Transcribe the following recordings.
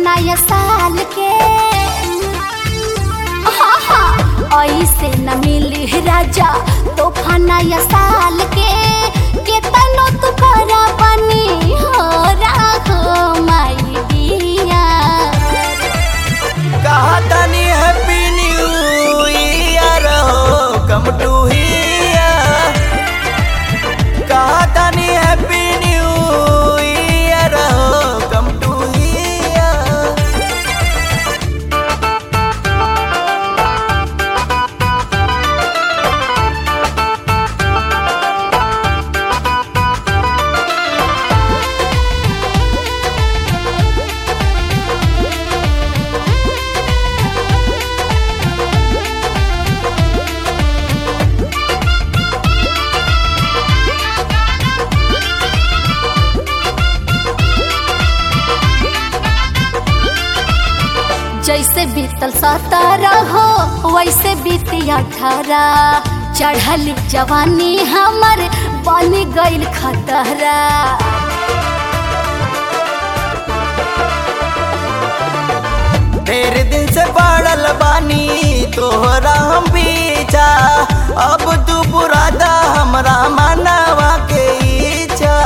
नया साल के ऐसे न मिली राजा तोहफा नया साल के केतनो तू करा बनी हो राखो माई डियर। कहा तनी हैप्पी न्यू ईयर हो कम टू हियर। कहा तनी हैप्पी न्यू ईयर हो कम टू हियर। जैसे बीतल 17 हो वैसे बीती 18 चढ़ली जवानी हमर बन गइल खतरा। ढेर दिन से पड़ल बानी तोहरा हम पीछा अब तू पुरादा हमरा मानवा के इच्छा।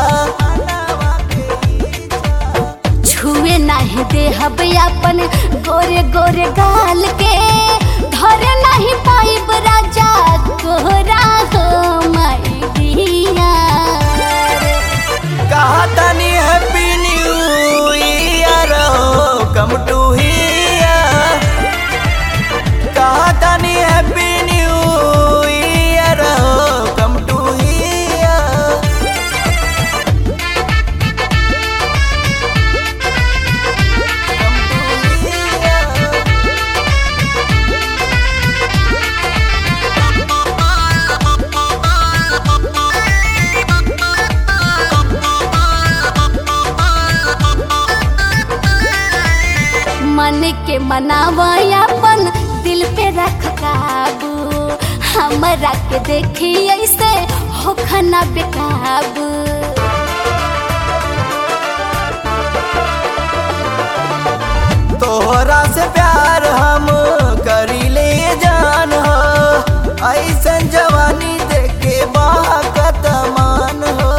छुए नहीं देहब अपन गोरे गोरे गाल के धरे नहीं पाइब राजा तोहरा हो माई डियर। कहा तनी हैप्पी न्यू ईयर हो कम टू हियर। कहा तनी हैप्पी न्यू ईयर हो कम टू हियर। मन के मनावा अपन दिल पे रख काबू हमरा के देखी ऐसे हो खाना बेकाबू। तोहरा से प्यार हम करी ले जान हो ऐसन जवानी देखे बाकत मान हो।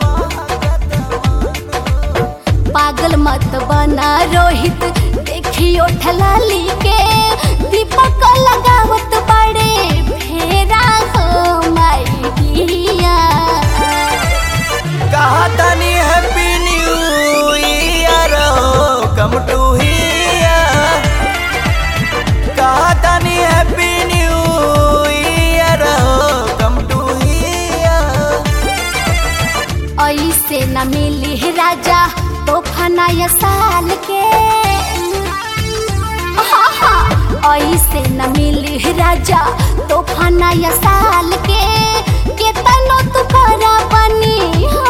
पागल मत बना रोहित देखियो ठलाली के दीपक लगावत बड़े फेरा हो माई डियर। कहा तनी हैप्पी न्यू ईयर हो कम टू हियर। कहा तनी हैप्पी न्यू ईयर हो कम टू हियर। ऐसे न मिली राजा तोहफा नया साल के ऐसे न मिली राजा तोहफा नया साल के केतनो तू करा बनी हो